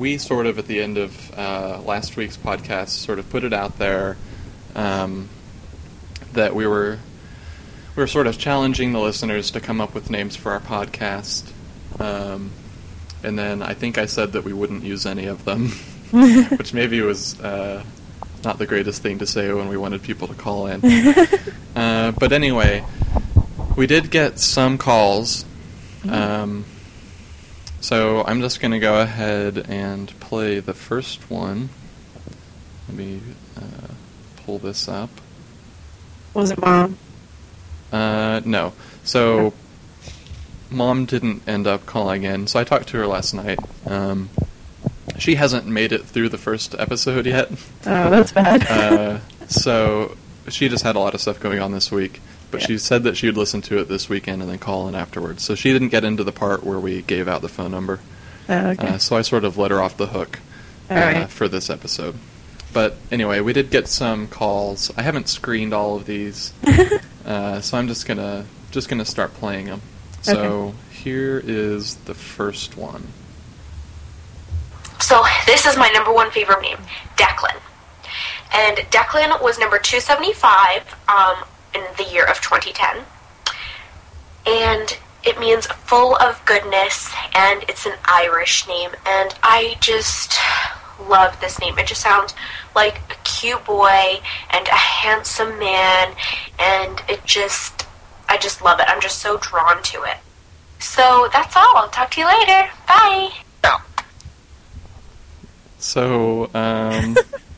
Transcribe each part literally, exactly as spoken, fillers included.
we sort of, at the end of uh, last week's podcast, sort of put it out there um, that we were we were sort of challenging the listeners to come up with names for our podcast. Um, and then I think I said that we wouldn't use any of them, which maybe was uh, not the greatest thing to say when we wanted people to call in. uh, but anyway, we did get some calls. Um, so I'm just going to go ahead and play the first one. Let me uh, pull this up. Was it Mom? Uh, no. So Mom didn't end up calling in, so I talked to her last night. Um, she hasn't made it through the first episode yet. Oh, that's bad. uh, so she just had a lot of stuff going on this week. But yeah. She said that she would listen to it this weekend and then call in afterwards. So she didn't get into the part where we gave out the phone number. Oh, okay. Uh, so I sort of let her off the hook uh, right. for this episode. But anyway, we did get some calls. I haven't screened all of these, uh, so I'm just gonna just gonna start playing them. So okay. Here is the first one. So this is my number one favorite name, Declan. And Declan was number two seventy-five um, in the year of twenty ten. And it means full of goodness, and it's an Irish name. And I just love this name. It just sounds like a cute boy and a handsome man, and it just, I just love it. I'm just so drawn to it. So that's all. I'll talk to you later. Bye. So, um...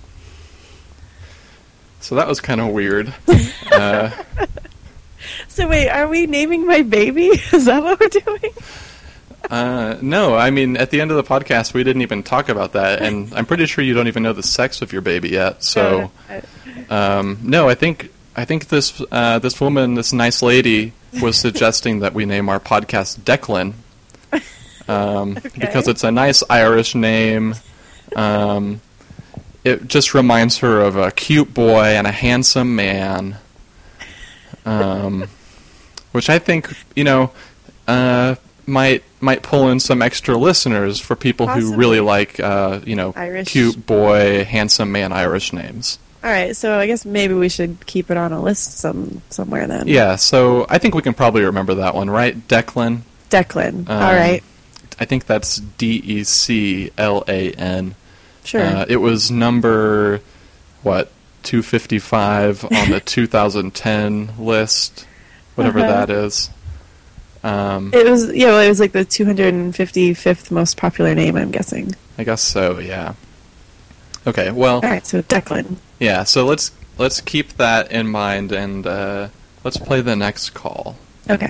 so that was kind of weird. Uh, so wait, are we naming my baby? Is that what we're doing? uh, no, I mean, at the end of the podcast, we didn't even talk about that, and I'm pretty sure you don't even know the sex of your baby yet. So, um, no, I think I think this uh, this woman, this nice lady, was suggesting that we name our podcast Declan, um, okay. because it's a nice Irish name. Um, it just reminds her of a cute boy and a handsome man, um, which I think, you know, uh, might might pull in some extra listeners for people Possibly. who really like, uh, you know, Irish. cute boy, handsome man Irish names. All right, so I guess maybe we should keep it on a list some somewhere then. Yeah, so I think we can probably remember that one, right? Declan. Declan. Um, All right. I think that's D E C L A N. Sure. Uh, it was number, what, two fifty-five on the two thousand ten list, whatever uh-huh. that is. Um, it was, yeah, well, it was like the two hundred fifty-fifth most popular name, I'm guessing. I guess so, yeah. Okay, well. All right, so Declan. Yeah, so let's let's keep that in mind, and uh, let's play the next call. Okay.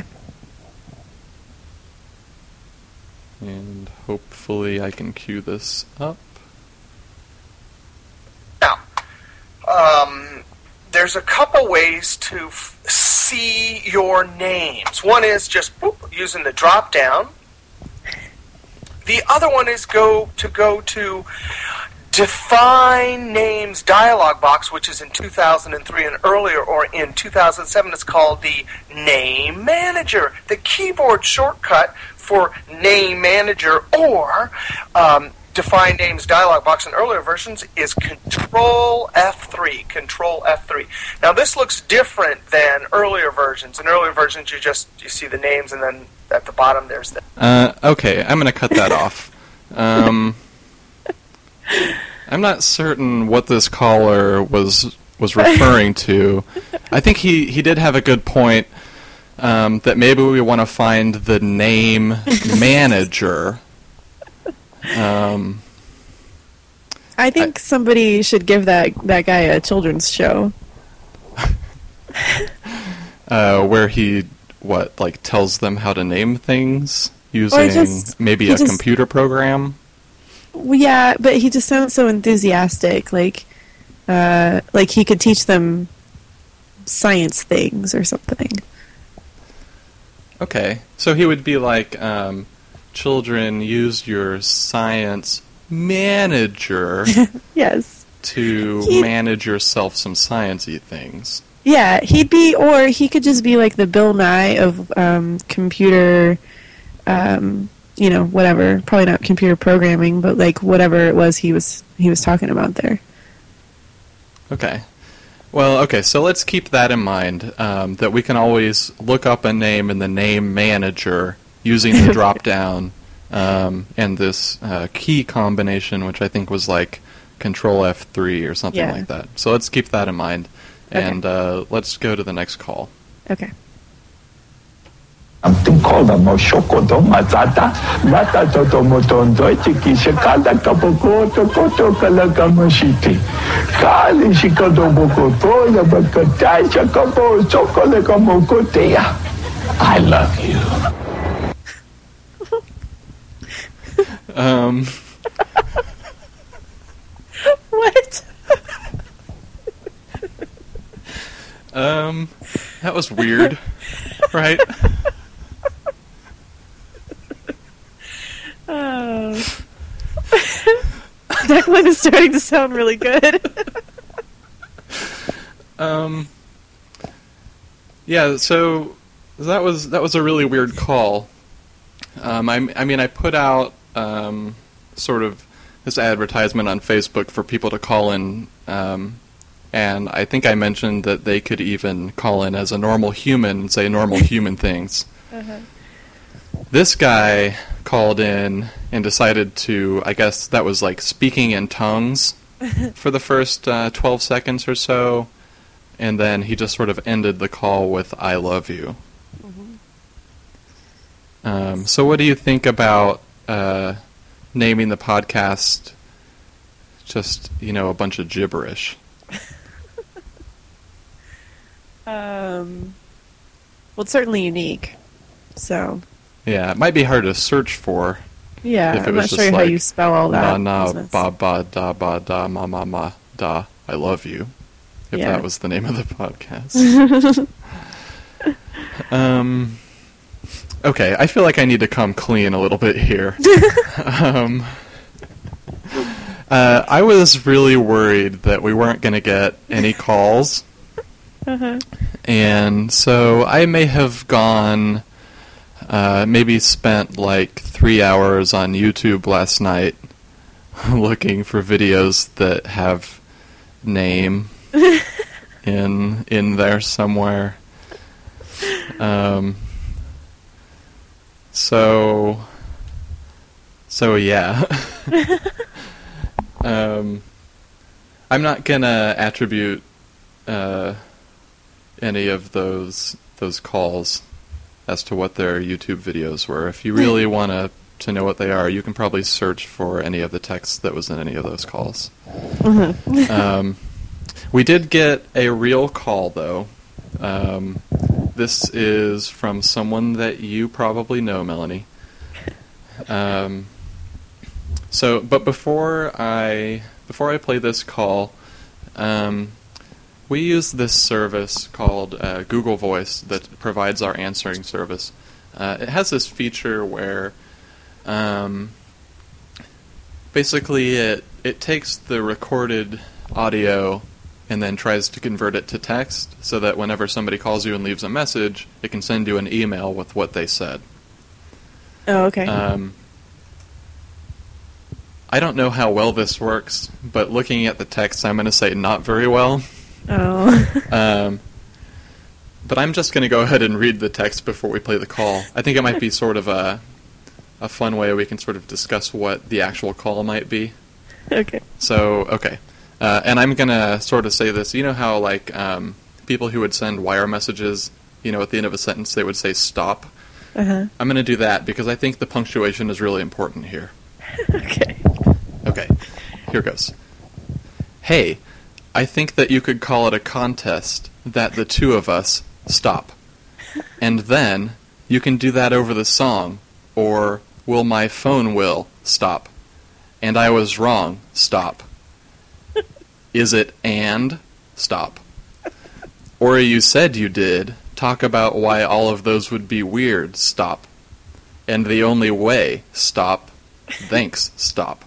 And hopefully I can cue this up. Now, um, there's a couple ways to f- see your names. One is just boop, using the drop down. The other one is go to go to Define Names dialog box, which is in two thousand three and earlier, or in two thousand seven. It's called the Name Manager, the keyboard shortcut for Name Manager, or um, Define Names dialog box in earlier versions is Control F three. Control F three. Now this looks different than earlier versions. In earlier versions, you just you see the names, and then at the bottom there's the. Uh, okay, I'm going to cut that off. Um, I'm not certain what this caller was was referring to. I think he, he did have a good point. Um, that maybe we want to find the name manager. Um, I think I, somebody should give that, that guy a children's show. uh, where he, what, like tells them how to name things using just, maybe a just, computer program? Well, yeah, but he just sounds so enthusiastic. Like, uh, like he could teach them science things or something. Okay, so he would be like, um, children, use your science manager yes. to he'd, manage yourself some science-y things. Yeah, he'd be, or he could just be like the Bill Nye of um, computer, um, you know, whatever. Probably not computer programming, but like whatever it was he was he was talking about there. Okay. Well, okay, so let's keep that in mind, um, that we can always look up a name in the name manager using the drop-down um, and this uh, key combination, which I think was like Control F three or something Yeah. like that. So let's keep that in mind, Okay. and uh, let's go to the next call. Okay. Something called a moshokoto mazata, mata toto motondo, chikisha kada kapokoto koto kalakamashiti. Kali shikoto bokoto, yabakatai shakapo, chokole kamokotea. I love you. Um, What? um, that was weird, right? Oh. Declan is starting to sound really good. Um, yeah, so that was that was a really weird call. Um, I, I mean, I put out um, sort of this advertisement on Facebook for people to call in, um, and I think I mentioned that they could even call in as a normal human and say normal human things. Uh-huh. This guy called in and decided to, I guess that was like speaking in tongues for the first uh, twelve seconds or so, and then he just sort of ended the call with "I love you." Mm-hmm. Um, so what do you think about uh, naming the podcast just, you know, a bunch of gibberish? Um, well, it's certainly unique. So, Yeah, it might be hard to search for. yeah, If it I'm was not just sure how like, you spell all Na that. na business. ba ba da ba da ma ma ma da. I love you. If Yeah. that was the name of the podcast. um. Okay, I feel like I need to come clean a little bit here. um. Uh, I was really worried that we weren't going to get any calls, Uh-huh. and so I may have gone. Uh, maybe spent like three hours on YouTube last night looking for videos that have name in in there somewhere. Um, so so yeah. um, I'm not gonna attribute uh, any of those those calls as to what their YouTube videos were. If you really want to to know what they are, you can probably search for any of the text that was in any of those calls. Mm-hmm. um, we did get a real call, though. Um, this is from someone that you probably know, Melanie. Um, so, but before I before I play this call, um, we use this service called uh, Google Voice that provides our answering service. Uh, it has this feature where um, basically it it takes the recorded audio and then tries to convert it to text so that whenever somebody calls you and leaves a message, it can send you an email with what they said. Oh, okay. Um, I don't know how well this works, but looking at the text, I'm going to say not very well. oh. Um, but I'm just going to go ahead and read the text before we play the call. I think it might be sort of a a fun way we can sort of discuss what the actual call might be. Okay. So, okay. Uh, and I'm going to sort of say this. You know how, like, um, people who would send wire messages, you know, at the end of a sentence, they would say stop? Uh-huh. I'm going to do that because I think the punctuation is really important here. Okay. Okay, here goes. Hey, I think that you could call it a contest that the two of us stop. And then you can do that over the song, or will my phone will stop. And I was wrong, stop. Is it and stop? Or you said you did, talk about why all of those would be weird, stop. And the only way, stop. Thanks, stop.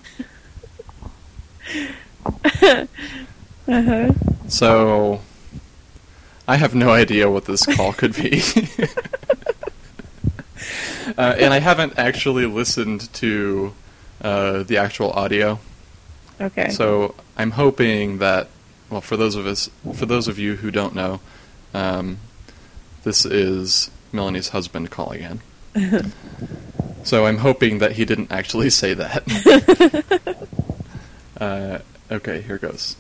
Uh-huh. So, I have no idea what this call could be. uh, and I haven't actually listened to uh, the actual audio. Okay. So I'm hoping that, well, for those of us, for those of you who don't know, um, this is Melanie's husband calling in. So I'm hoping that he didn't actually say that. uh, okay, here goes.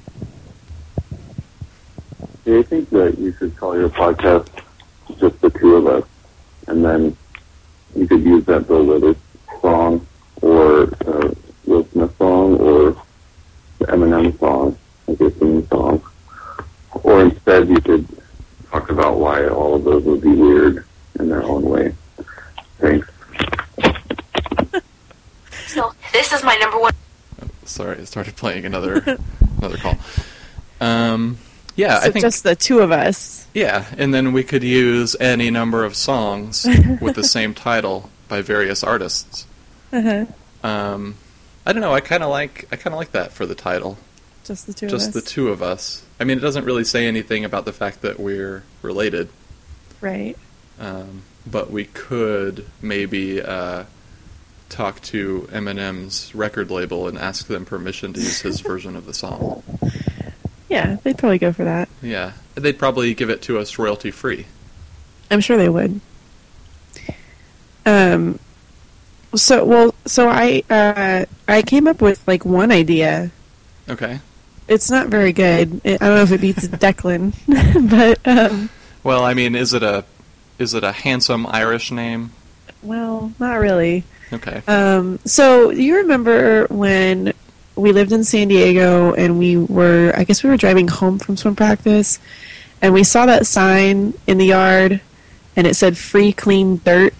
Do you think that you should call your podcast Just the Two of Us, and then you could use that Bill Withers song, or uh, Will Smith song, or the Eminem song, like your theme song, or instead you could talk about why all of those would be weird in their own way. Thanks. So this is my number one. Oh, sorry, it started playing another another call. Um, yeah, so I think just the two of us. yeah, and then we could use any number of songs with the same title by various artists. Uh-huh. Um, I don't know. I kind of like I kind of like that for the title. Just the two Just of the us. two of us. I mean, it doesn't really say anything about the fact that we're related. Right. Um, but we could maybe uh, talk to Eminem's record label and ask them permission to use his version of the song. Yeah, they'd probably go for that. Yeah, they'd probably give it to us royalty free. I'm sure they would. Um. So well, so I uh I came up with like one idea. Okay. It's not very good. I don't know if it beats Declan, but um. Well, I mean, is it a is it a handsome Irish name? Well, not really. Okay. Um. So you remember when we lived in San Diego and we were, I guess we were driving home from swim practice, and we saw that sign in the yard, and it said "Free Clean Dirt."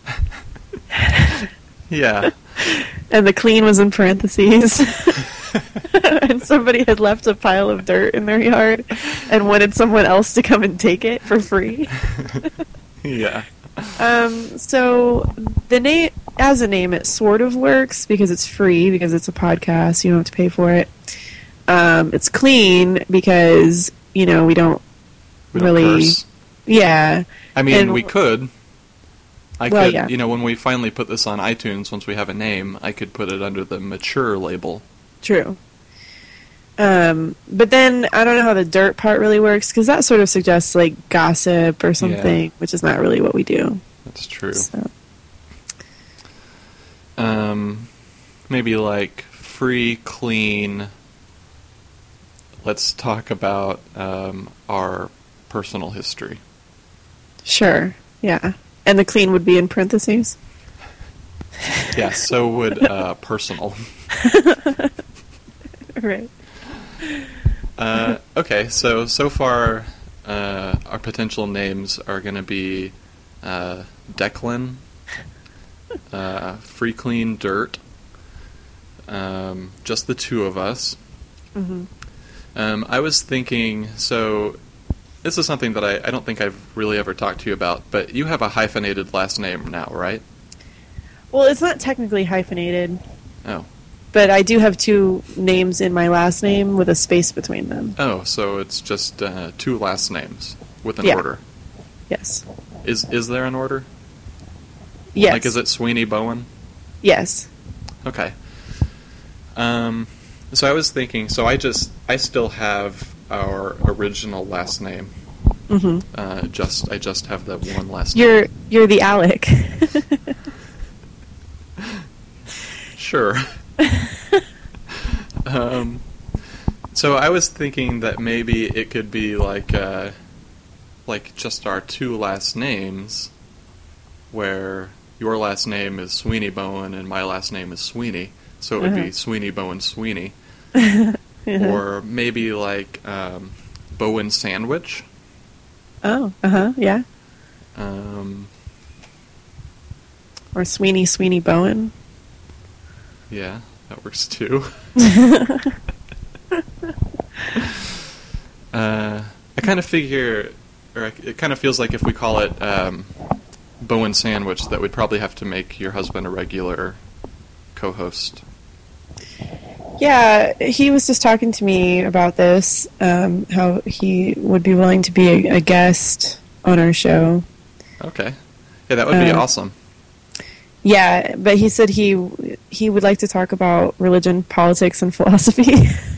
Yeah. And the clean was in parentheses. And somebody had left a pile of dirt in their yard and wanted someone else to come and take it for free. Yeah. Um, so the name, as a name, it sort of works because it's free, because it's a podcast. You don't have to pay for it. Um, it's clean because, you know, we don't We don't really... curse. Yeah. I mean, And- we could. I Well, could, yeah. you know, when we finally put this on iTunes, once we have a name, I could put it under the mature label. True. Um, but then I don't know how the dirt part really works, because that sort of suggests like gossip or something, Yeah. which is not really what we do. That's true. So. Um, maybe like free, clean. Let's talk about um, our personal history. Sure, yeah. And the clean would be in parentheses? Yeah, so would uh, personal. Right. Uh, okay, so so far uh, our potential names are going to be uh, Declan, uh, Free Clean Dirt, um, just the two of us. Mm-hmm. Um, I was thinking, so this is something that I, I don't think I've really ever talked to you about, but you have a hyphenated last name now, right? Well, it's not technically hyphenated, Oh. but I do have two names in my last name with a space between them. Oh, so it's just uh, two last names with an Yeah. order. Yes. Is is there an order? Yes. Like, is it Sweeney Bowen? Yes. Okay. Um, so I was thinking, so I just, I still have our original last name. Mm-hmm. Uh, just, I just have that one last name. You're you're the Alec. Sure. um, so I was thinking that maybe it could be like, uh, like just our two last names, where your last name is Sweeney Bowen and my last name is Sweeney, so it would Uh-huh. be Sweeney Bowen Sweeney. Uh-huh. Or maybe like um, Bowen Sandwich. Oh, uh-huh, yeah. Um, Or Sweeney Sweeney Bowen. yeah, that works too. uh, I kind of figure, or I, it kind of feels like if we call it um, Bowen Sandwich, that we'd probably have to make your husband a regular co-host. Yeah, he was just talking to me about this, um, how he would be willing to be a, a guest on our show. Okay. Yeah, that would be Uh, awesome. Yeah, but he said he he would like to talk about religion, politics, and philosophy.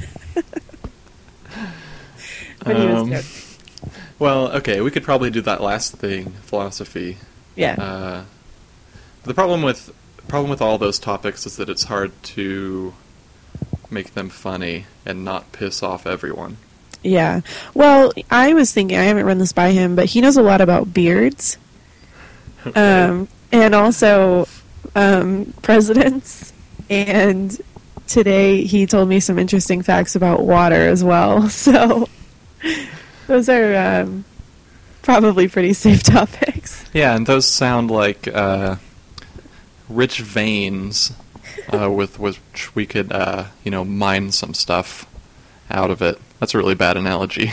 But he was Um, good. Well, okay, we could probably do that last thing, philosophy. Yeah. Uh, the problem with problem with all those topics is that it's hard to make them funny and not piss off everyone. Yeah. Well, I was thinking, I haven't run this by him, but he knows a lot about beards. Okay. Um, and also um, presidents. And today he told me some interesting facts about water as well. So those are um, probably pretty safe topics. Yeah, and those sound like uh, rich veins uh, with which we could, uh, you know, mine some stuff out of it. That's a really bad analogy.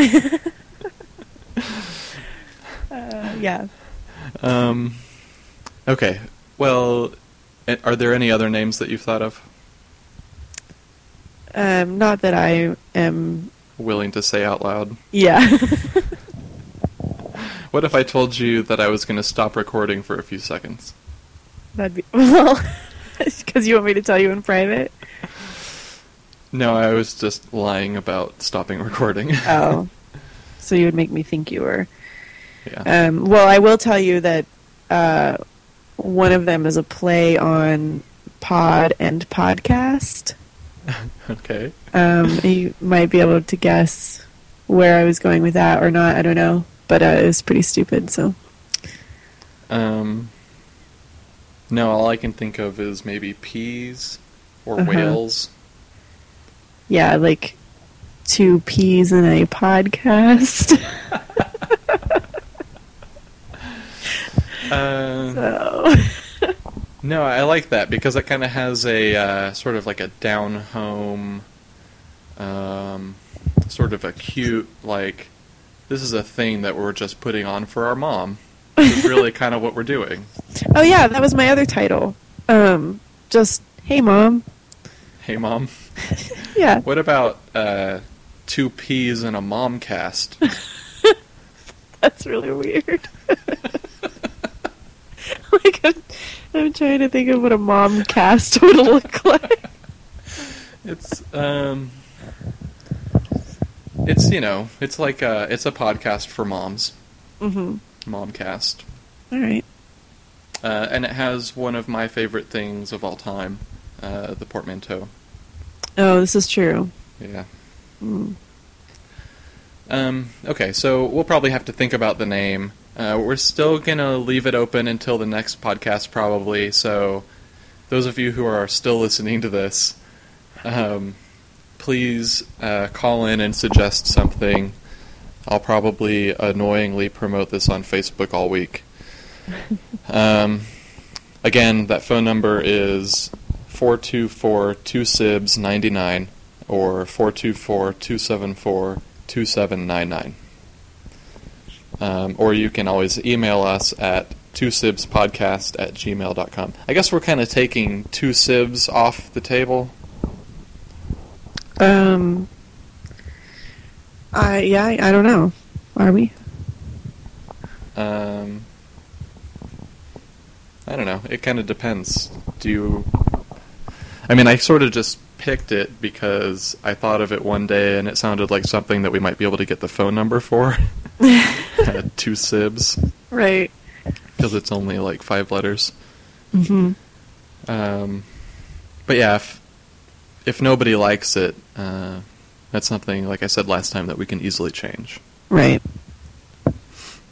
Uh, yeah. Um, okay, well, a- are there any other names that you've thought of? Um, not that I am. Willing to say out loud? Yeah. What if I told you that I was going to stop recording for a few seconds? That'd be. Well, because you want me to tell you in private? No, I was just lying about stopping recording. Oh. So you would make me think you were. Yeah. Um, well, I will tell you that uh, one of them is a play on pod and podcast. Okay. Um, you might be able to guess where I was going with that or not. I don't know. But uh, it was pretty stupid, so. Um, no, all I can think of is maybe peas or Uh-huh. whales. Yeah, like two peas in a podcast. Uh, So. no, I like that because it kind of has a uh, sort of like a down home, um, sort of a cute, like, this is a thing that we're just putting on for our mom. This is really kind of what we're doing. Oh, yeah, that was my other title. Um, just, hey, Mom. Hey, Mom. Yeah. What about uh, two peas and a mom cast? That's really weird. Like, I'm, I'm trying to think of what a mom cast would look like. It's um, it's you know, it's like a, it's a podcast for moms, Mm-hmm. Momcast, All right. uh, and it has one of my favorite things of all time, uh, the portmanteau. Oh, this is true. Yeah. Mm. Um, okay, so we'll probably have to think about the name. Uh, we're still gonna leave it open until the next podcast, probably. So, those of you who are still listening to this, um, please uh, call in and suggest something. I'll probably annoyingly promote this on Facebook all week. um, again, that phone number is four two four, two S I B S nine nine or four two four, two seven four, two seven nine nine. Um, or you can always email us at two sibs podcast at gmail dot com. I guess we're kind of taking two sibs off the table. Um. I yeah. I, I don't know. Are we? Um, I don't know. It kind of depends. Do you... I mean, I sort of just picked it because I thought of it one day and it sounded like something that we might be able to get the phone number for. uh, two sibs. Right. Because it's only like five letters. Mm-hmm. Um, but yeah, if, if nobody likes it, uh, that's something, like I said last time, that we can easily change. Right.